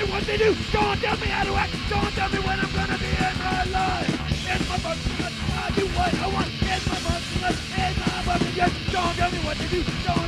me what they do. Don't tell me how to act. Don't tell me when I'm gonna be in my life. It's my fucking life. I do what I want. It's my fucking life. It's my fucking life. Don't tell me what to do. Don't